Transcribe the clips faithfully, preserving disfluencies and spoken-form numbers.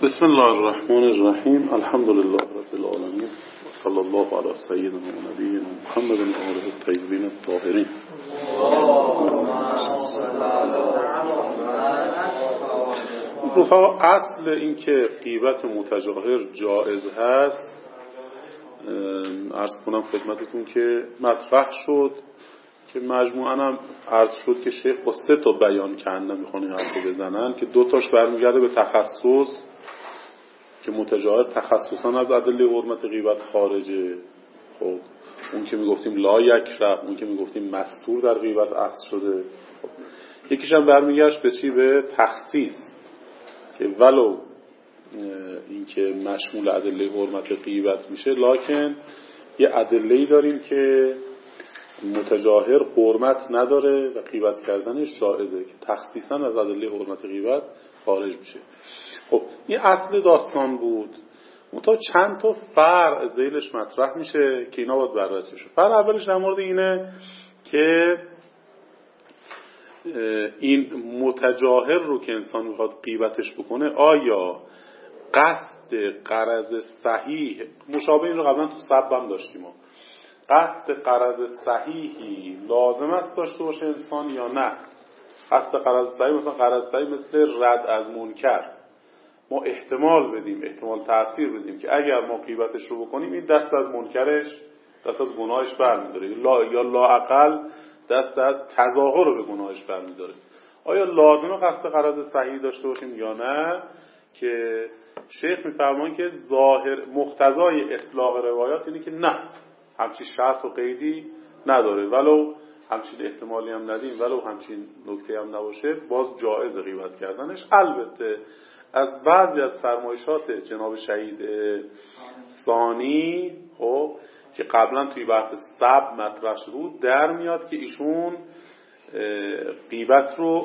بسم الله الرحمن الرحیم. الحمد لله رب العالمین و صلی الله علی سیدنا و نبینا محمد و آله الطیبین الطاهرین. رفقا، اصل این که غیبت متجاهر جایز هست عرض کنم خدمتتون که مطرح شد که مجموعاً هم عرض شد که شیخ با سه تا بیان کنده میخوان این حرف رو بزنن که دو تاش برمیگرده به تخصص که متجاهر تخصصاً از ادله حرمت غیبت خارجه. خب اون که میگفتیم لا یکره، اون که میگفتیم مستور در غیبت اخذ شده. خب یکیش هم برمیگشت به چی؟ به تخصیص که ولو این که مشمول ادله حرمت غیبت میشه، لکن یه ادله‌ای داریم که متجاهر حرمت نداره و غیبت کردنش جایزه که تخصیصاً از ادله حرمت غیبت خارج میشه. خب این اصل داستان بود. منتها چند تا فرع ذیلش مطرح میشه که اینا باید بررسی بشه. فرع اولش در مورد اینه که این متجاهر رو که انسان میخواد غیبتش بکنه آیا قصد غرض صحیح، مشابه این رو قبلا تو سب هم داشتیم، قصد غرض صحیحی لازم است داشته باشه انسان یا نه؟ قصد غرض صحیح مثلا غرض صحیح مثل رد از منکر، ما احتمال بدیم، احتمال تأثیر بدیم که اگر ما غیبتش رو بکنیم این دست از منکرش، دست از گناهش برمی‌داره، لا یا لااقل دست از تظاهر رو به گناهش برمی‌داره. آیا لازمه قصد غرض صحیح داشته باشیم یا نه؟ که شیخ می‌فرمایند که ظاهر مقتضای اطلاق روایات اینه که نه، همچین شرط و قیدی نداره، ولو همچین احتمالی هم ندیم، ولو همچین نکته هم نباشه، باز جایز غیبت کردنش. البته از بعضی از فرمایشات جناب شهید ثانی خب که قبلا توی بحث سب مطرح شد در میاد که ایشون غیبت رو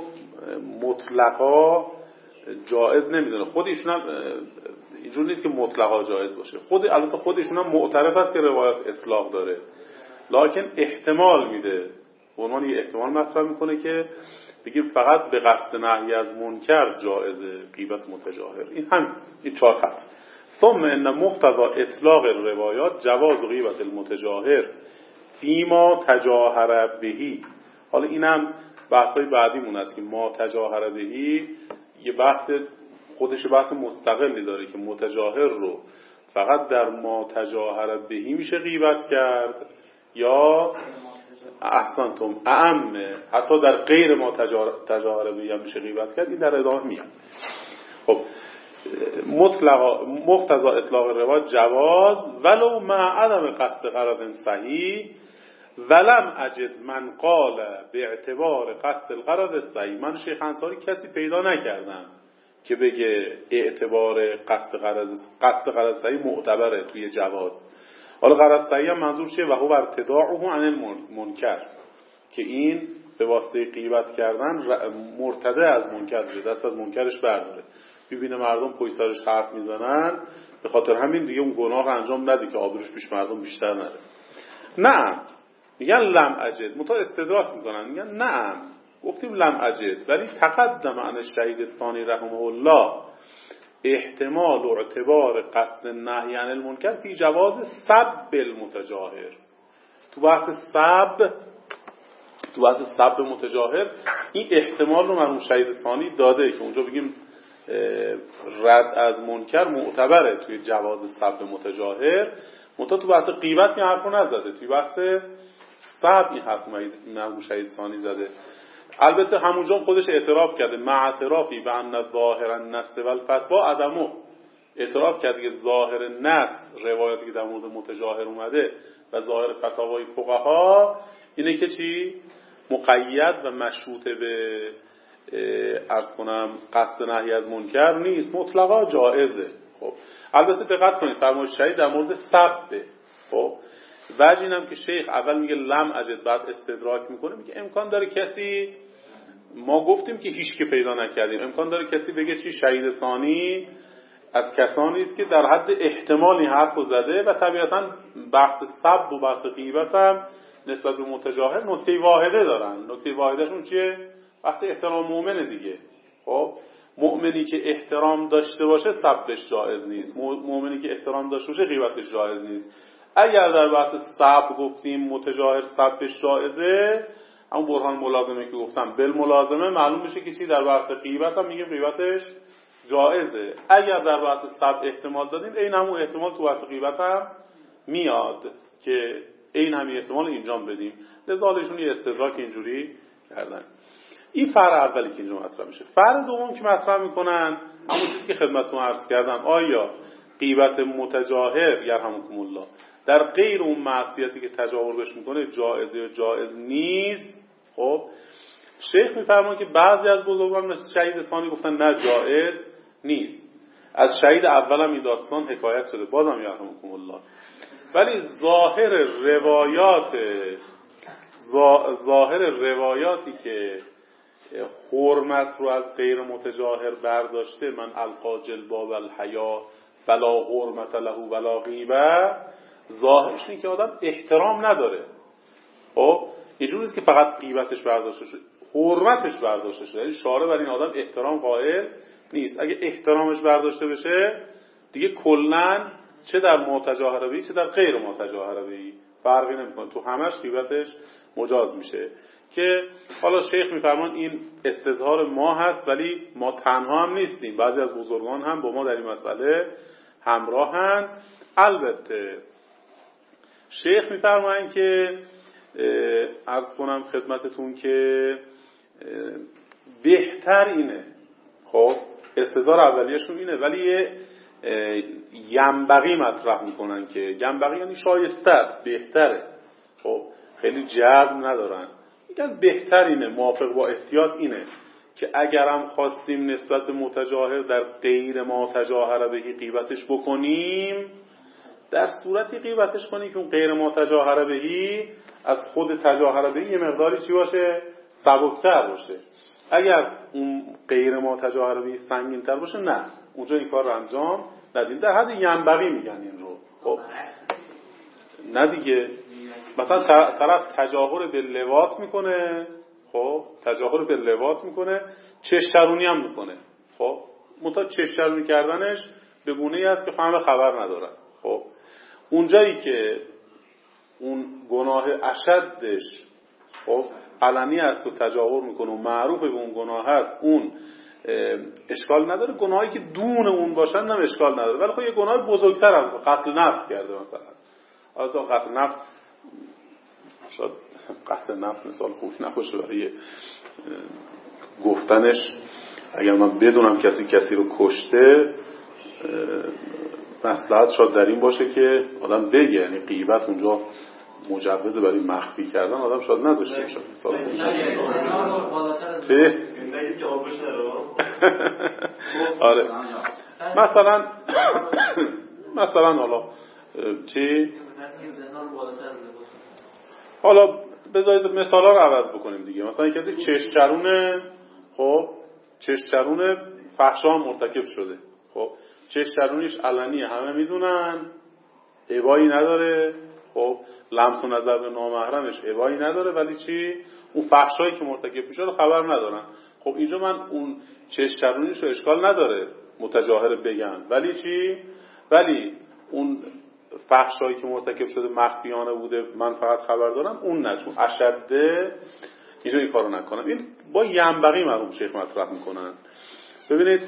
مطلقا جایز نمیدونه. خود ایشون هم اینجور نیست که مطلقا جایز باشه، خود البته خود ایشون هم معترف است که روایات اطلاق داره، لکن احتمال میده، به عنوان یه احتمال مطرح میکنه که بگیم فقط به قصد نهی از منکر جایزه غیبت متجاهر. این هم این چهار خط. ثم ان مقتضى اطلاق الروایات جواز غیبت المتجاهر فیما تجاهر بهی. حالا اینم بحثای بعدیمون است که ما تجاهر بهی یه بحث خودش بحث مستقلی داره که متجاهر رو فقط در ما تجاهر بهی میشه غیبت کرد یا احسنتم اعمه حتی در غیر ما تجاهر بهی هم میشه غیبت کرد. این در ادامه میاد. خب مطلقا مقتضا اطلاق روایات جواز ولو مع عدم قصد غرض صحیح ولم اجد من قال به اعتبار قصد الغرض صحیح. من شیخ انصاری کسی پیدا نکردم که بگه اعتبار قصد غرض قصد غرض صحیح معتبره توی جواز. حالا غرض صحیح هم منظور چیه؟ و هو ارتداعه عن المنکر، که این به واسطه غیبت کردن مرتدع از منکر بشه، دست از منکرش برداره. ببینه مردم پشت سرش حرف میزنن، به خاطر همین دیگه اون گناه انجام نده که آبروش پیش مردم بیشتر نره. نه میگن لم اجد، متا استدراک میکنن، میگن نه گفتیم لم اجد ولی تقدم عن الشهید ثانی رحمه الله احتمال و اعتبار قصد نهی عن المنکر فی جواز سب المتجاهر. تو بحث سب تو بحث سب متجاهر این احتمال رو مرحوم شهید ثانی داده که اونجا بگیم رد از منکر معتبره توی جواز سب متجاهر. منتها تو بحث غیبت این حرف رو نزده، توی بحث سب این حرف مرحوم شهید ثانی زده. البته همونجا خودش اعتراف کرده مع اعترافی و ان ظاهر النص و الفتوا عدمه، اعتراف کرده که ظاهر نص روایاتی که در مورد متجاهر اومده و ظاهر فتاوای فقها اینه که چی؟ مقید و مشروط به عرض کنم قصد نهی از منکر نیست، مطلقا جائزه. خب البته دقت کنید فرمایش شهید در مورد سب. خب وجه اینم که شیخ اول میگه لم اجد بعد استدراک میکنه، میگه امکان داره کسی، ما گفتیم که هیچ که پیدا نکردیم، امکان داره کسی بگه چی؟ شهید ثانی از کسانی است که در حد احتمال این حرفو زده و طبیعتا بحث سب و بحث غیبت هم نسبت به متجاهر نکته واحده دارن. نکته واحدشون چیه؟ بحث احترام مومنه دیگه. خب مؤمنی که احترام داشته باشه سبش جایز نیست، مؤمنی که احترام داشته باشه غیبتش جایز نیست. اگر در بحث سب گفتیم متجاهر سبش جایزه، اما برهان ملازمه که گفتم بل ملازمه معلوم میشه که چی در بحث غیبت هم میگیم غیبتش جایزه. اگر در بحث سب احتمال دادیم این همون احتمال تو بحث غیبت هم میاد که این همین احتمال اینجام بدیم. لذا ایشون یه استدراک اینجوری کردن. این فرع اولی که اینجا مطرح میشه. فرع دوم که مطرح میکنن همون چیزی که خدمتتون عرض کردم، آیا غیبت متجاهر یرحمکم الله در غیر اون معصیتی که تجاهر بهش میکنه جایزه یا جایز نیست؟ خب شیخ میفرماید که بعضی از بزرگان مثل شهید ثانی گفتن نه جایز نیست. از شهید اول هم این داستان حکایت شده، بازم یرحمکم الله. ولی ظاهر روایات ظاهر روایاتی که حرمت رو از غیر متجاهر برداشته، من القا جلباب الحیا فلا حرمت له ولا غیبه، ظاهرش اینه که آدم احترام نداره. خب یه جوریه که فقط غیبتش برداشته شده، حرمتش برداشته شده، یعنی شارع بر این آدم احترام قائل نیست. اگه احترامش برداشته بشه دیگه کلاً چه در متجاهره بهی چه در غیر متجاهره بهی فرقی نمیکنه، تو همش غیبتش مجاز میشه. که حالا شیخ میفرمان این استظهار ما هست، ولی ما تنها هم نیستیم، بعضی از بزرگان هم با ما در این مسئله همراهن. البته شیخ میفرمایند که عرض کنم خدمتتون که بهتر اینه، خب استظهار اولیه‌شون اینه، ولی یه ینبغی مطرح میکنن که ینبغی یعنی شایسته است، بهتره، خب خیلی جزم ندارن، میگن بهتر اینه، موافق با احتیاط اینه که اگرم خواستیم نسبت به متجاهر در غیر ما تجاهر بهی غیبتش بکنیم، در صورتی غیبتش کنیم که اون غیر ما تجاهر بهی از خود تجاهر بهی یه مقداری چی باشه؟ سبکتر باشه. اگر اون غیر ما تجاهر بهی سنگین‌تر باشه نه، اونجا این کار رو انجام ندیم. در حد ینبغی میگن این رو. خب نه دیگه، مثلا طرف تجاهر به لواط میکنه، خب تجاهر به لواط میکنه، چشترونی هم میکنه، خب منتها چشترونی کردنش به گونه‌ای است که همه خبر ندارن. خب اونجایی که اون گناه اشدش خب علنی است و تجاهر میکنه و معروف به اون گناه هست، اون اشکال نداره. گناهایی که دون اون باشن هم اشکال نداره، ولی خب یه گناه بزرگتر از قتل نفس کرده مثلا. البته قتل نفس شاید قتل نفس مثال خوب نباشه برای گفتنش. اگر من بدونم کسی کسی رو کشته، مصلحت شاید در این باشه که آدم بگه، یعنی غیبت اونجا مجوز برای مخفی کردن آدم شاید نداشته باشه. مثال چه؟ آره مثلا مثلا حالا چی؟ حالا بذارید مثالا رو عوض بکنیم دیگه. مثلا کسی چشترونه، خب چشترونه فحشا مرتکب شده، خب چشترونیش علنیه، همه میدونن، ابایی نداره، خب لمس و نظر به نامحرمش ابایی نداره، ولی چی؟ اون فحشایی که مرتکب میشه رو خبر ندارن. خب اینجا من اون چشترونیش رو اشکال نداره متجاهر بگن، ولی چی؟ ولی اون فحشایی که مرتکب شده مخفیانه بوده، من فقط خبر دارم، اون نه، چون اشده اینجا این کارو نکنم. این با ینبغی مرحوم شیخ مطرح میکنن. ببینید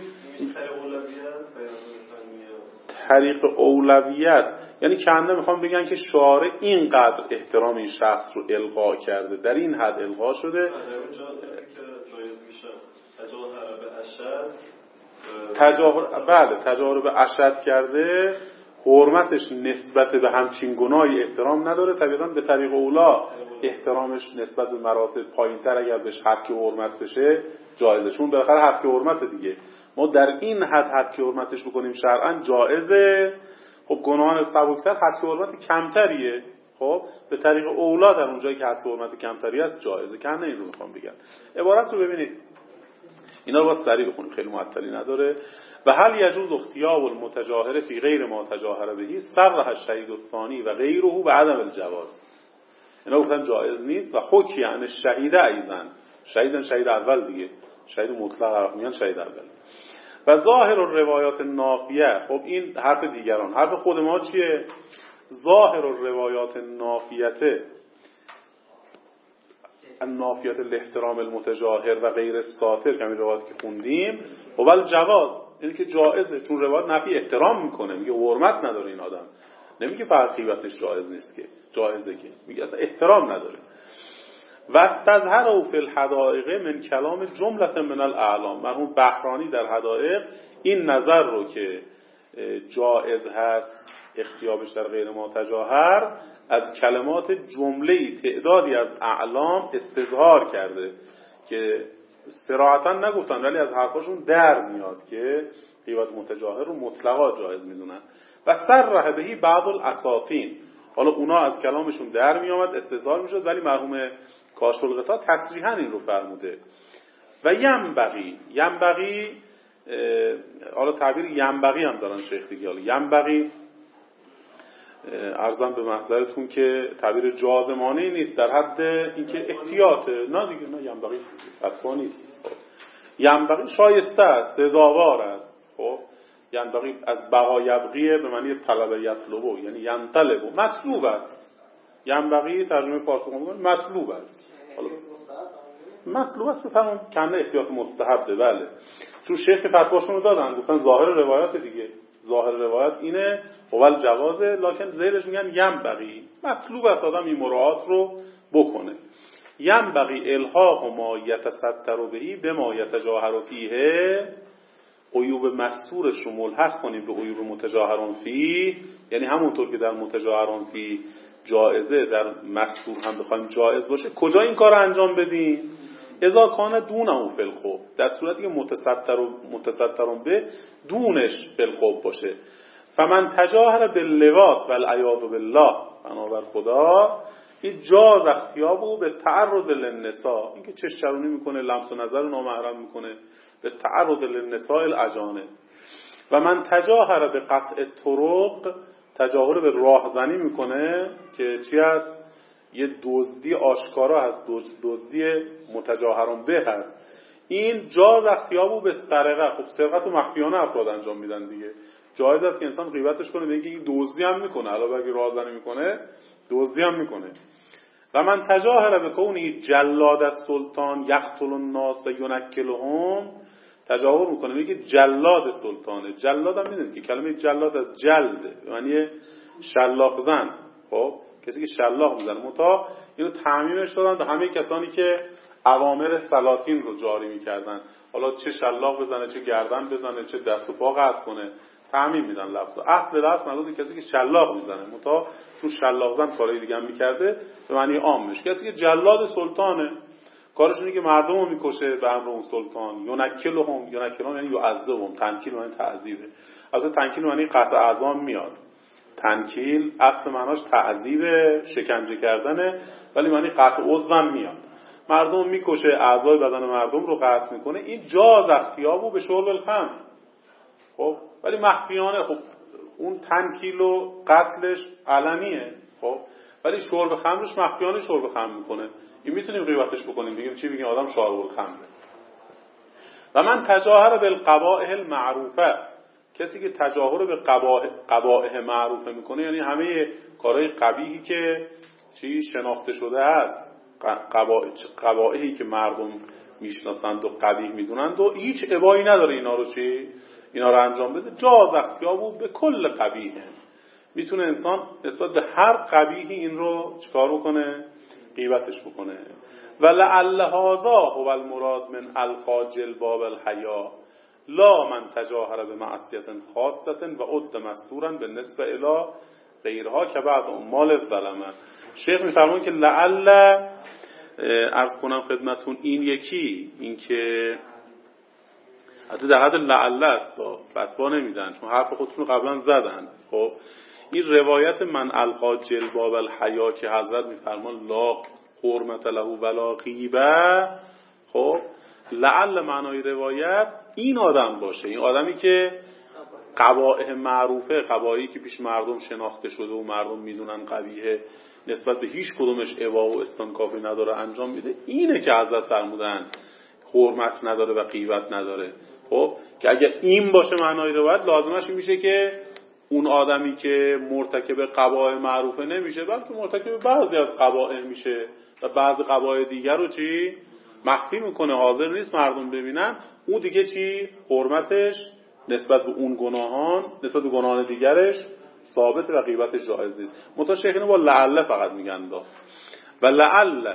طریق اولویت یعنی کنده میخوام بگن که شارع اینقدر احترام این شخص رو القا کرده، در این حد القا شده تجاهر، بله تجاهر به اشد کرده، حرمتش نسبت به همچین گناهی احترام نداره، طبیعتاً به طریق اولا احترامش نسبت به مراتب پایینتر اگر بهش حق حرمت بشه جایزه، چون بالاخره حق حرمت دیگه، ما در این حد حق حرمتش بکنیم شرعاً جایزه. خب گناهان سبکتر حق حرمت کمتریه، خب به طریق اولا در اونجایی که حق حرمت کمتری است جایزه. کنه این رو میخوام بگم. عبارت رو ببینید، اینا رو با سریع بخونیم، خیلی معطلی نداره. و هل یجوز اختیاب المتجاهر فی غیر ما تجاهر بهی صرح الشهید الثانی و غیره به عدم الجواز. اینا گفتن جایز نیست. و حکی یعنی شهید ایزن، شهیدن شهید اول دیگه، شهید مطلق عرب میگن شهید اول. و ظاهر الروایات النافیه. خب این حرف دیگران. حرف خود ما چیه؟ ظاهر الروایات النافیه النافیات الاحترام المتجاهر و غیر الساتر که همین روایت که خوندیم، و بل جواز، یعنی که جائزه، چون روایت نفی احترام میکنه، میگه حرمت نداره این آدم، نمیگه فقط غیبتش جائز نیست که جائزه، که میگه اصلا احترام نداره. و استظهر فی الحدائق من کلام جمله من الاعلام. مرحوم بهرانی در حدائق این نظر رو که جائز هست اختیابش در غیر متجاهر از کلمات جمله‌ای تعدادی از اعلام استظهار کرده که صراحتا نگفتن ولی از حرفاشون در میاد که غیبت متجاهر رو مطلقا جایز میدونن. و صرح بهی بعض الاساطین، حالا اونا از کلامشون در میامد استظهار میشد، ولی مرحوم کاشف الغطا تصریحا این رو فرموده. و ینبغی، ینبغی حالا تعبیر ینبغی هم دارن شیخ دیگه، حالا ینبغی عرضم به محضرتون که تعبیر جازمانه نیست، در حد اینکه احتیاطه، نه دیگه، نه ینبغی فتوا نیست. ینبغی شایسته است، سزاوار است. خب ینبغی از بقا یبغیه به معنی طلب یطلبو، یعنی ینطلبو، مطلوب است. ینبغی ترجمه فارسی می‌کنه مطلوب است. حالا مطلوب است بفهمون کنه احتیاط مستحبه. بله، چون شیخ فتواشون رو دادن، گفتن ظاهر روایت دیگه، ظاهر روایت اینه اول جوازه، لکن زیرش میگن ینبغی، مطلوب است آدم این مراعات رو بکنه. ینبغی الحاق ما یتستر بهی به ما یتجاهر فیه، عیوب مستورش رو ملحق کنیم به عیوب متجاهران فیه، یعنی همونطور که در متجاهران فیه جائزه در مستور هم بخوایم جائز باشه. کجا این کار انجام بدیم؟ اذا کان دونه فی الخوف، در صورتی که متستر و متسترون به دونش فی الخوف باشه. فمن تجاهر باللواط والعیاذ بالله، بنابر خدا این جاز اختیابو به تعرض للنساء، اینکه چشترونی میکنه، لمس و نظر نامحرم میکنه، به تعرض للنساء الاجانب. و من تجاهر به قطع طرق، تجاهر به راهزنی میکنه که چی هست؟ یه دزدی آشکارا هست، دزدی متجاهران به هست. این جاز اختیابو به سرقه. خب سرقت و مخفیانه افراد انجام میدن دیگه، جایز است که انسان غیبتش کنه، بگه این دزدی هم میکنه، علاوه بر راهزنی میکنه دزدی هم میکنه. و من تجاهر به کونی جلاد السلطان یقتل الناس و ینکلهم، تجاهر میکنه میگه جلاد سلطانه. جلاد هم میدونید که کلمه جلاد از جلد یعنی شلاق زن. خب کسی که شلاق میزنه، متا اینو تعمیمش دادن به همه کسانی که اوامر سلاطین رو جاری میکردن، حالا چه شلاق بزنه، چه گردن بزنه، چه دست و پا قطع کنه، تعمیم میدن لفظو. اصل لفظ مربوط کسی که شلاق میزنه، متا تو شلاق زن کارهای دیگه هم میکرده به معنی عامش. کسی که جلاد سلطانه، کارش اینه که مردم رو میکشه به امر اون سلطان. ینکلهم، ینکلهم یعنی یعذبهم، تنکیل یعنی تعذیبه. اصلا تنکیل یعنی قطع اعضام میاد. تنکیل اصل معناش تعذیب، شکنجه کردنه، ولی معنی قطع عضو میاد. مردم میکشه، اعضای بدن مردم رو قطع میکنه. این جاز اختیابو به شرب الخمر. خب ولی مخفیانه. خب اون تنکیل و قتلش علنیه، خب ولی شرب خمرش مخفیانه شرب خمر میکنه. این میتونیم غیبتش بکنیم، بگیم چی؟ بگیم آدم شارب الخمره. و من تجاهر بالقبائح المعروفه، کسی که تجاهر به قبائح قبائح معروفه میکنه، یعنی همه کارهای قبیحی که چی شناخته شده است، قبائح قبائحی که مردم میشناسند و قبیح میدونند و هیچ ابایی نداره اینا رو چی اینا رو انجام بده. جاز اختیابو به کل قبیح، میتونه انسان نسبت به هر قبیحی این رو چیکار بکنه؟ غیبتش بکنه. و لعل هذا هو المراد من القا جلباب الحیا لا من تجاهر به معصیت خاصه و عد مستورا به نسبه الی غیرها که بعد امال الظلمه. شیخ میفرمون که لعل، عرض کنم خدمتون، این یکی این که حتی در حد لعل است، فتوا نمیدن چون حرف خودشون قبلا زدن. خب این روایت من القا جلباب الحیا که حضرت میفرمان لا حرمت له ولا غیبه، خب لعل معنای روایت این آدم باشه، این آدمی که قبائح معروفه، قبائحی که پیش مردم شناخته شده و مردم میدونن قبیحه، نسبت به هیچ کدومش ابا و استنکافی نداره انجام میده، اینه که حضرت فرمودن حرمت نداره و غیبت نداره. خب که اگر این باشه معنای روایت، لازمش این میشه که اون آدمی که مرتکب قبائح معروفه نمیشه، بلکه مرتکب بعضی از قبائح میشه و بعضی قبائح دیگر رو چی مخفی میکنه، حاضر نیست مردم ببینن. اون دیگه چی حرمتش نسبت به اون گناهان، نسبت به گناهان دیگرش ثابت و غیبتش جایز نیست. منتها شیخ اینو با لعل فقط میگن دا. و لعل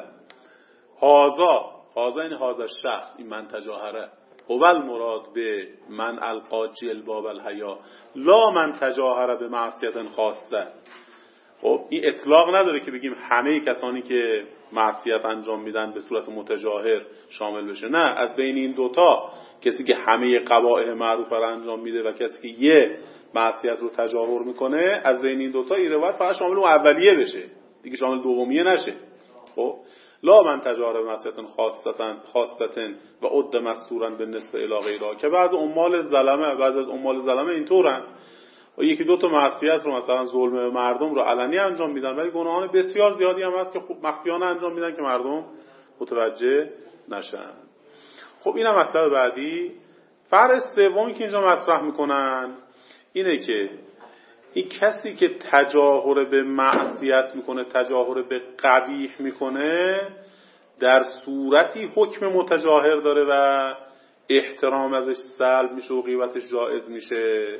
هازا هازا این هازا شخص، این من تجاهره، اول مراد به من القا جلباب الحیا لا من تجاهره به معصیت خاصه. خب این اطلاق نداره که بگیم همه کسانی که معصیت انجام میدن به صورت متجاهر شامل بشه، نه، از بین این دوتا کسی که همه قبائح معروف رو انجام میده و کسی که یه معصیت رو تجاهر میکنه، از بین این دوتا این روایت فقط شامل اون اولیه بشه، دیگه شامل دومیه نشه. خب لا من تجاهر به معصیت خاصتن خاصتن و عد مستورا به نسبه الی غیرها، که بعض عمال ظلمه بعض از عمال ظلمه اینطورن و یکی دو تا معصیت رو مثلا ظلم مردم رو علنی انجام میدن، ولی گناهان بسیار زیادی هم هست که خب مخفیانه انجام میدن که مردم متوجه نشن. خب اینم مطلب بعدی. فرع سومی که اینجا مطرح میکنن اینه که این کسی که تجاهر به معصیت میکنه، تجاهر به قبیح میکنه، در صورتی حکم متجاهر داره و احترام ازش سلب میشه و غیبتش جایز میشه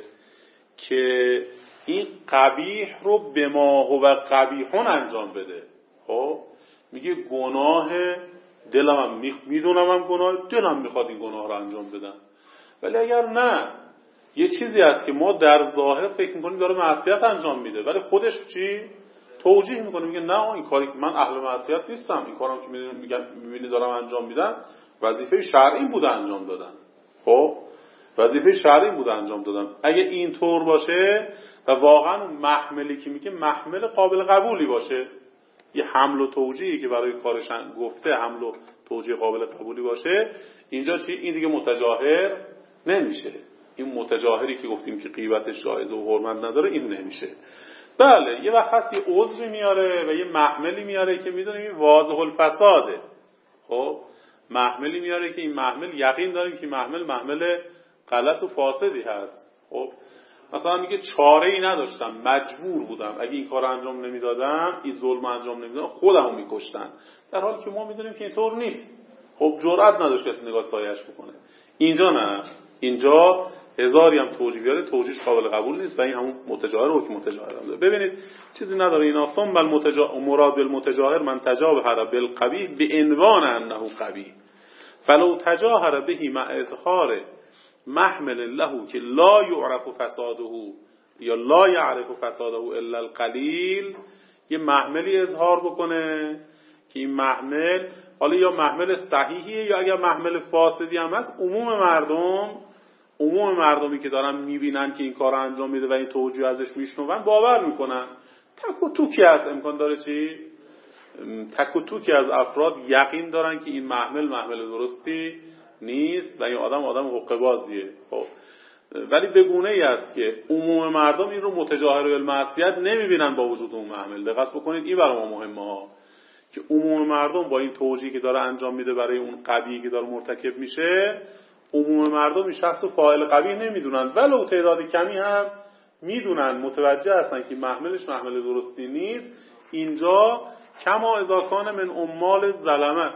که این قبیح رو به ما هو قبیحون انجام بده. خب میگه گناه دلم هم میدونم هم گناه دلم میخواد این گناه رو انجام بدم، ولی اگر نه یه چیزی هست که ما در ظاهر فکر میکنیم داره معصیت انجام میده، ولی خودش چی توجیه میکنه، میگه نه این کاری من اهل معصیت نیستم، این کارم که میبینی دارم انجام میدم وظیفه شرعی بوده انجام دادن. خب وظیفه شرعی بوده انجام دادن. اگه این طور باشه و واقعا محملی که میگه محمل قابل قبولی باشه، یه حمل و توجیهی که برای کارش گفته حمل و توجیه قابل قبولی باشه، اینجا چی این دیگه متجاهر نمیشه. این متجاهری که گفتیم که غیبتش جایزه و حرمت نداره این نمیشه. بله یه وقت هست یه عذری میاره و یه محملی میاره که میدونیم این واضح الفساده. خب محملی میاره که این محمل یقین داریم که محمل محمل غلط و فاسدی هست. خب مثلا میگه چاره ای نداشتم، مجبور بودم، اگه این کار انجام نمیدادم، این ظلم انجام نمیدادم، خودمو میکشتن، در حالی که ما میدونیم که اینطور نیست. خب جرئت نداشت کسی نگاه سایه‌اش بکنه. اینجا نه، اینجا هزاری هم توجیه بیاره توجیهش قابل قبول نیست و این همون متجاهر رو که متجاهر هم. ببینید چیزی نداره اینا. ثم بل متجاهر مراد بالمتجاهر من تجاهر بالقبیح بعنوان انه قبیح فلو تجاهر به مع اظهار محمل له که لا یعرف فساده یا لا یعرف فساده الا القلیل، یه محملی اظهار بکنه که این محمل حالا یا محمل صحیحیه یا اگر محمل فاسدی هم هست، عموم مردم عموم مردمی که دارن میبینن که این کار رو انجام میده و این توجیه ازش میشنون باور میکنن. تک و توکی از امکان داره چی؟ تک و توکی از افراد یقین دارن که این محمل محمل درستی نیست و این آدم آدم حقه بازیه. خب ولی به گونه ای است که عموم مردم این رو متجاهر بالمعصیت نمیبینن با وجود اون محمل. دقت بکنید این برای ما مهمه ها که عموم مردم با این توجیهی که داره انجام میده برای اون قبیحی که داره مرتکب میشه، عموم مردم این شخص رو فاعل قبیح نمیدونن، ولو تعداد کمی هم میدونن، متوجه هستن که محملش محمل درستی نیست. اینجا کما اذا کان من عمال ظلمه،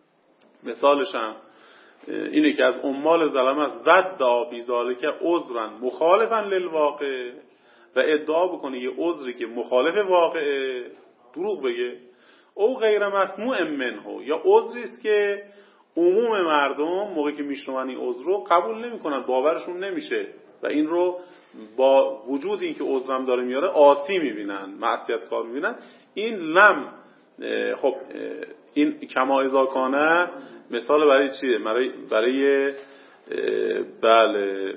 مثالش هم اینه که از عمال ظلمه است ودعا بیذالک عذرا مخالفا للواقع، و ادعا بکنه یه عذری که مخالف واقعه، دروغ بگه، او غیر مسموع منه، یا عذری است که عموم مردم موقعی که میشنون این عذر رو قبول نمیکنن، باورشون نمیشه و این رو با وجود اینکه عذرم داره میاره عاصی میبینن، معصیت کار میبینن. این لم خب این کما اذا کانه مثال برای چیه؟ برای برای بله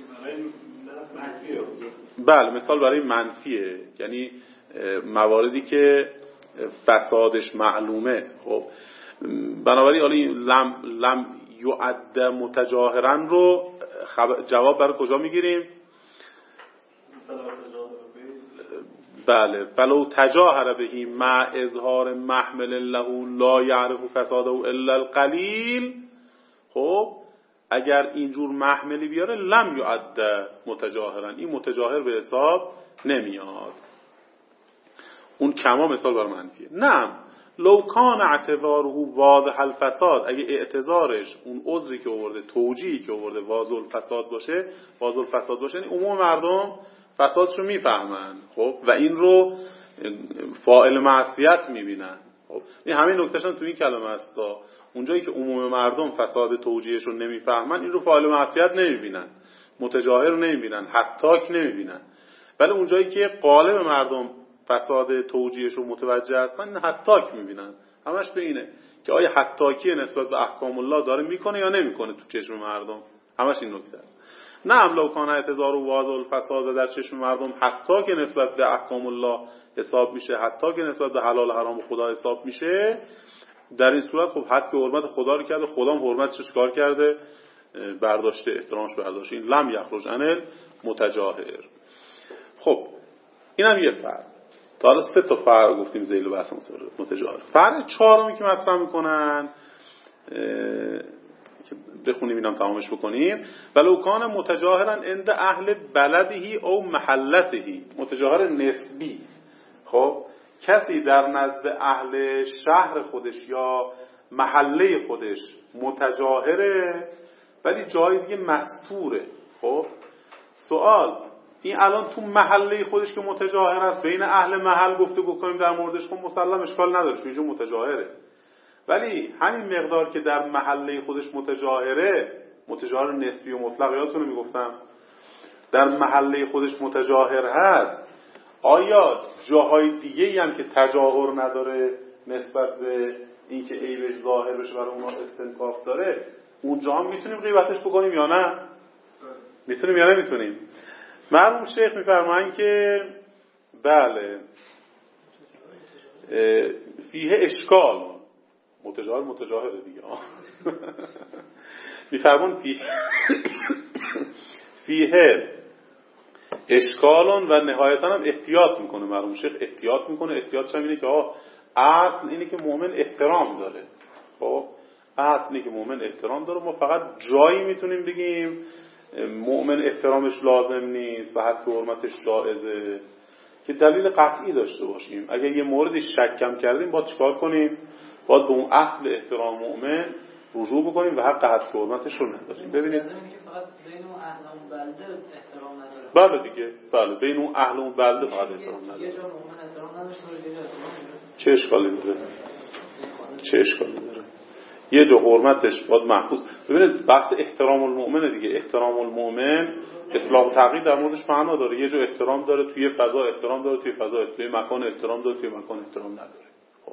بله مثال برای منفیه، یعنی مواردی که فسادش معلومه. خب بنابراین حالا این لم لم یعد متجاهرن رو جواب برای کجا میگیریم؟ بله فلو تجاهر بهی مع اظهار محمل له لا یعرف فساده الا القلیل. خب اگر اینجور محملی بیاره لم یعد متجاهرا، این متجاهر به حساب نمیاد. اون کما مثال بر منفیه. نه لو کان اعتذاره واضح الفساد، اگه اعتذارش اون عذری که آورده، توجیهی که آورده واضح الفساد باشه، واضح الفساد باشه یعنی عموم مردم فسادشو میفهمن، خب و این رو فاعل معصیت میبینن. خب این همین نکتهش هم تو این کلمه است، اونجایی که عموم مردم فساد توجیهش رو نمیفهمن این رو فاعل معصیت نمیبینن، متجاهر رو نمیبینن، حتاک نمیبینن. ولی اونجایی که غالب مردم فساد توجیهش رو متوجه هستن حتاک میبینن. همش به اینه که آیا حتاکی نسبت به احکام الله داره میکنه یا نمیکنه تو چشم مردم، همش این نکته است. نه لو کان اعتذار و واضح الفساد در چشم مردم حتی که نسبت به احکام الله حساب میشه، حتی که نسبت به حلال حرام خدا حساب میشه، در این صورت خب حد که حرمت خدا رو کرده، خدا هم حرمتش کار کرده، برداشته، احترامش برداشته. این لم یخرج عن متجاهر. خب اینم یه فرق. تا حالا سه تا فرق گفتیم ذیل و بحث متجاهر. فرق چهارمی که مطرح میکنن که بخونیم اینم تمامش بکنیم، ولو کان متجاهرا عند اهل بلدهی او محلتهی، متجاهر نسبی. خب کسی در نزد اهل شهر خودش یا محله خودش متجاهره ولی جای دیگه مستوره. خب سوال این الان تو محله خودش که متجاهر است، بین اهل محل گفته بکنیم در موردش، خب مسلم اشکال نداره چون اینجا متجاهره. ولی همین مقدار که در محله خودش متجاهره، متجاهر نسبی و مطلق، یادتونه میگفتم در محله خودش متجاهر هست، آیا جاهای دیگه هم که تجاهر نداره نسبت به اینکه عیبش ظاهر بشه برای اونا استنکاف داره، اونجا هم میتونیم غیبتش بکنیم یا نه؟ میتونیم یا نمیتونیم؟ مرحوم شیخ میفرمایند که بله فیه اشکال، متجاهر متجاهر دیگه میفرمون فیه فیه اشکالون و نهایتا هم احتیاط میکنه. مرحوم شیخ احتیاط میکنه. احتیاطش هم اینه که آه اصل اینه که مؤمن احترام داره. خب اصل اینه که مؤمن احترام داره. ما فقط جایی میتونیم بگیم مؤمن احترامش لازم نیست و حد حرمتش جایزه که دلیل قطعی داشته باشیم. اگر یه موردی شک کم کردیم باید چیکار کنیم؟ باید به اون اصل احترام مؤمن رجوع بکنیم و حق حد حرمتش رو نداریم. ببینید فقط بین اون اهل اون بلده احترام نداره. بله دیگه، بله بین اون اهل اون بلده فقط احترام نداره. یه جا مؤمن احترام نداشته باشه، یه جا احترام داره. چه اشکالی داره؟ چه اشکالی داره؟ یه جا حرمتش باید محفوظ. ببینید بحث احترام المؤمن دیگه. احترام المؤمن اطلاق و تقیید در موردش معنا داره. یه جا احترام داره، توی فضا احترام داره، توی فضا توی مکان احترام داره، توی مکان احترام نداره. خب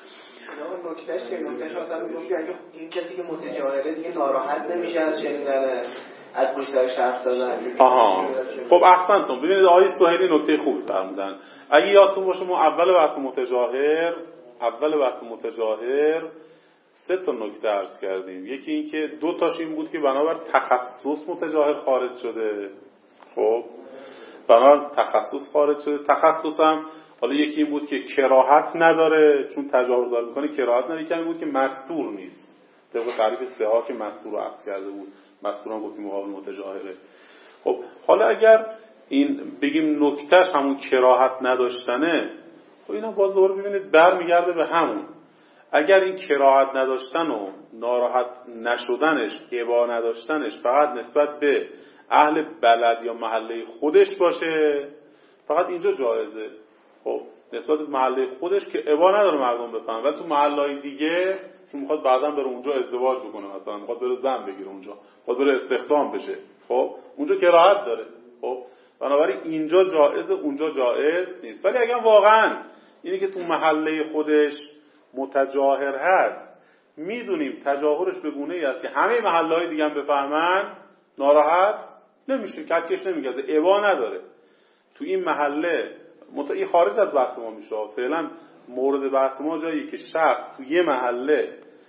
اون نکتهش که نکتهش مثلا میگم اگه این کسی که متجاهره دیگه ناراحت نمیشه از شنیدن از پشتش حرف زدن. آها خب احسنتون. ببینید آقای سهیلی نکته خوبی فرمودن. اگه یادتون باشه ما اول بحث متجاهر اول بحث متجاهر سه تا نکته عرض کردیم. یکی این که دو تاش این بود که بنابر تخصص متجاهر خارج شده. خب بنابر تخصص خارج شده. تخصص هم حالا یکی این بود که کراهت نداره چون تجاهر داره میکنه، کراهت نداره. یکی این بود که مستور نیست. طبق تعریف سه که مستور رو عرض کرده بود. مستور هم گفتیم مقابل متجاهره. خب حالا اگر این بگیم نکتهش همون کراهت نداشتنه، خب اینا باز دوباره ببینید برمیگرده به همون. اگر این کراهت نداشتن و ناراحت نشدنش، ابا نداشتنش فقط نسبت به اهل بلد یا محله خودش باشه، فقط اینجا جایزه. خب نسبت به محله خودش که ابا نداره مردم بفهمن، ولی تو محله‌های دیگه چون میخواد بعداً بره اونجا ازدواج بکنه، مثلا میخواد بره زن بگیره اونجا، میخواد بره استخدام بشه، خب اونجا کراهت داره. خب بنابراین اینجا جایزه، اونجا جایز نیست. ولی اگر واقعاً اینی که تو محله خودش متجاهر هست، میدونیم تجاهرش به گونه‌ای است که همه محله‌های دیگه هم بفهمن، ناراحت نمیشه، کلکش نمیگزه، ابا نداره. تو این محله مت... این خارج از بحث ما میشه. فعلا مورد بحث ما جایی که شخص تو یه محله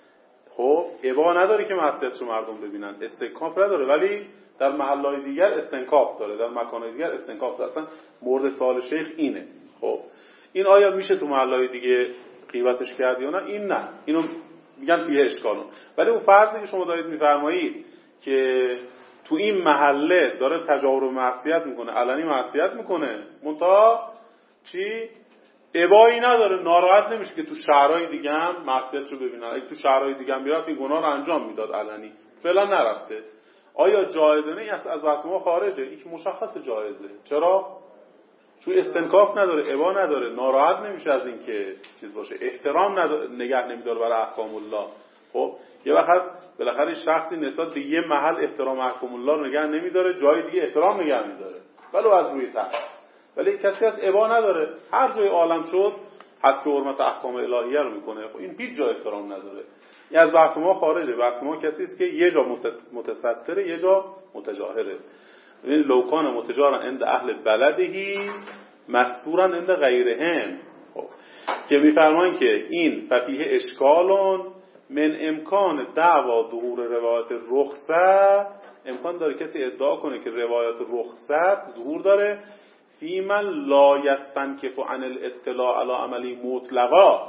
خب ابا نداره که معصیتشو مردم ببینن، استنکاف نداره، ولی در محله‌های دیگر استنکاف داره، در مکان‌های دیگر استنکاف داره. اصلا مورد سوال شیخ اینه. خب این آیا میشه تو محله‌های دیگه غیبتش کرد یا نه؟ این نه، اینو میگن فیه اشکالون. ولی اون فرضی که شما دارید میفرمایید که تو این محله داره تجاور و معصیت میکنه، علنی معصیت میکنه، منتها چی؟ ابایی نداره، ناراحت نمیشه که تو شهرهای دیگه هم معصیتشو ببینن. اگه تو شهرهای دیگه هم بیرفت این گناه رو انجام میداد علنی، فعلا نرفته. آیا جایزه؟ نه، از از بحث ما خارجه. این که مشخص جایزه. چرا؟ چون استنکاف نداره، ابا نداره، ناراحت نمیشه از این که چیز باشه، احترام نداره، نگه نمیداره برای احکام الله. خب یه وقت هست بالاخره شخصی نسبت به یه محل احترام احکام الله رو نگه نمیداره، جای دیگه احترام نگه میداره ولو از روی تخت. ولی کسی از ابا نداره، هر جای عالم شد حد که حرمت احکام الهیه رو میکنه. خب این هیچ جا احترام نداره. این از بحث ما خارجه. بحث ما کسی است که یه جا متستره، یه جا متجاهره. این لوکان متجارن عند اهل بلدهی مستورن عند غیرهم. خب که میفرمان که این ففیه اشکالون من امکان دعوا ظهور روایت رخصت، امکان داره کسی ادعا کنه که روایت رخصت ظهور داره فی من لا یستنکف عن الاطلاع علی عملی مطلقا.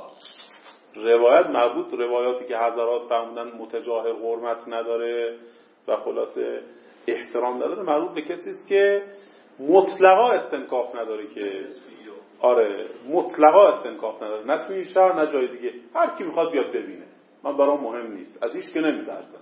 روایت مربوط به روایاتی که حضرات فرمودن متجاهر حرمت نداره و خلاصه احترام نداره، مربوط به کسی است که مطلقا استنکاف نداره، که آره مطلقا استنکاف نداره، نه توی شهر نه جای دیگه، هر کی میخواد بیاد ببینه، من برام مهم نیست، از هیچ که نمیترسم.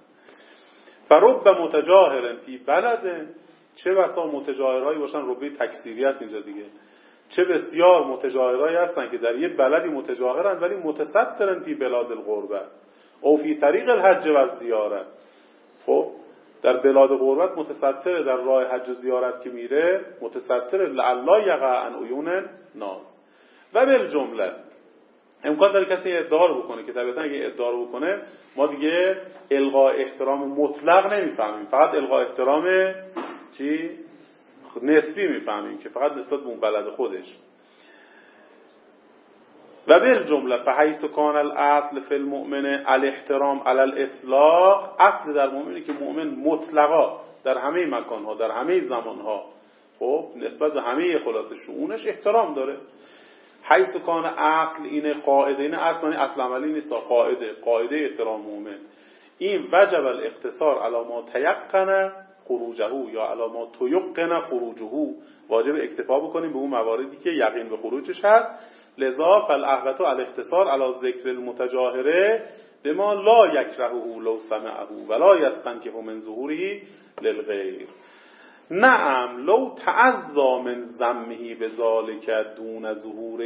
فرب متجاهرن فی بلد، چه بسا متجاهرهایی باشن، ربه تکثیری است اینجا دیگه، چه بسیار متجاهرهایی هستن که در یه بلدی متجاهرن ولی متسترن فی بلاد الغربه او فی طریق الحج و زیارت. خب در بلاد غربت متستره، در راه حج و زیارت که میره متستره، لعلا یقع عن عیون ناس. و بالجمله امکان داره کسی ادعا رو بکنه که طبیعتا اگه ادعا رو بکنه ما دیگه الغاء احترام مطلق نمیفهمیم، فقط الغاء احترام چی نسبی میفهمیم که فقط نسبت به اون بلد خودش. و بالجمله فحیث کان الاصل فی المؤمن الاحترام علی الاطلاق، اصل در مؤمنی که مؤمن مطلقا در همه مکانها در همه زمانها خب نسبت به همه خلاصه شؤونش احترام داره. حیث کان اصل اینه قاعده، اینه اصلا اصل عملی نیست، قاعده قاعده احترام مؤمن این وجب الاقتصار علی ما تیقن خروجه یا علی ما تیقن خروجه، واجب اکتفا بکنیم به اون مواردی که یقین به خروجش هست. لذا فالاحوط الاختصار علی ذکر المتجاهره بما لا یکرهه لو سمعه ولا یستنکف من ظهوره للغیر. نعم لو تعذا من ذمه بذالک دون ظهوره.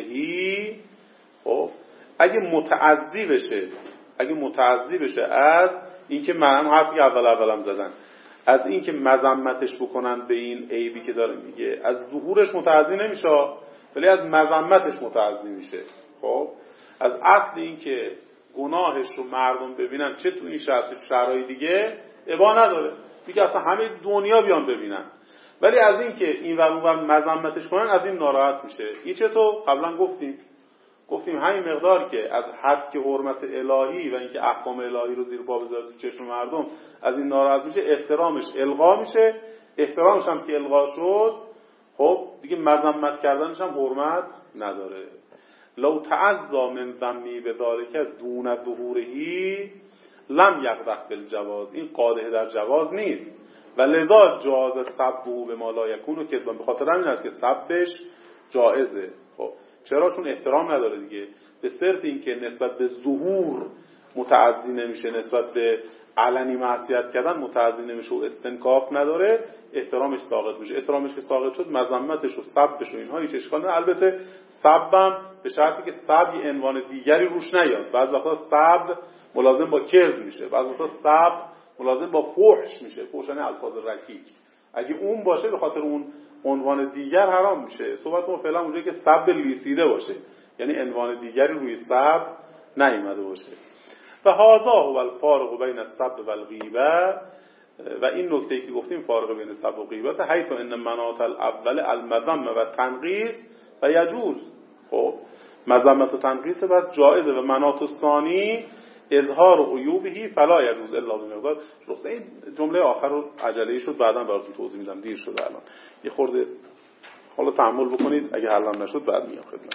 خب اگه متعذی بشه اگه متعذی بشه از اینکه من حرفی اول اولم زدن از اینکه مذمتش بکنن به این عیبی که داره میگه، از ظهورش متعذی نمیشه ولی از مذمتش متعذی میشه. خب از اصل این که گناهش رو مردم ببینن، چه تو این شهر تو شهرهای دیگه ابا نداره، میگه اصلا همه دنیا بیان ببینن، ولی از این که این ور اون ور مذمتش کنن از این ناراحت میشه. این چه تو قبلا گفتیم گفتیم همین مقدار که از حد که حرمت الهی و اینکه احکام الهی رو زیر پا بذاره تو چشم مردم از این ناراحت میشه، احترامش الغا میشه. احترامش هم که الغا شد خب دیگه مذمت کردنش هم حرمت نداره. لو تعذا من ذمی بذالک دون ظهورهی لم یقدح بالجواز، این قادح در جواز نیست و لذا جواز سبه به ما لا یکون و کذبان، به خاطر همین است که سبش جایزه. خب چرا؟ چون احترام نداره دیگه، به صرف این که نسبت به ظهور متعذی نمیشه، نسبت به علنی معصیت کردن متعذی نمیشه و استنکاف نداره، احترامش ساقط میشه. احترامش که ساقط شد مذمتش و سبش و اینها هیچ اشکال نداره. البته سبم به شرطی که سب یه عنوان دیگری روش نیاد. بعضی وقتا سب ملازم با کذب میشه، بعضی وقتا سب ملازم با فحش میشه، فحش یعنی الفاظ رکیک. اگه اون باشه به خاطر اون عنوان دیگر حرام میشه. صحبت ما فعلا اونجایی که سب لیسیده باشه، یعنی عنوان دیگری روی سب نیامده باشه. و هذا هو الفارق بین السب و الغیبه، و این نکته ای که گفتیم فارق بین سب و غیبت، حیث ان مناط الاول المذمه و تنقیص و یجوز. خب مذمت و تنقیص بس جایزه و مناط الثانی اظهار عیوبه فلا یجوز الا بمقدار رخصه. این جمله آخر رو عجله‌ای شد، بعداً براتون توضیح میدم، دیر شده الان. یه خورده حالا تأمل بکنید، اگه حل نشد بعد میام خدمت.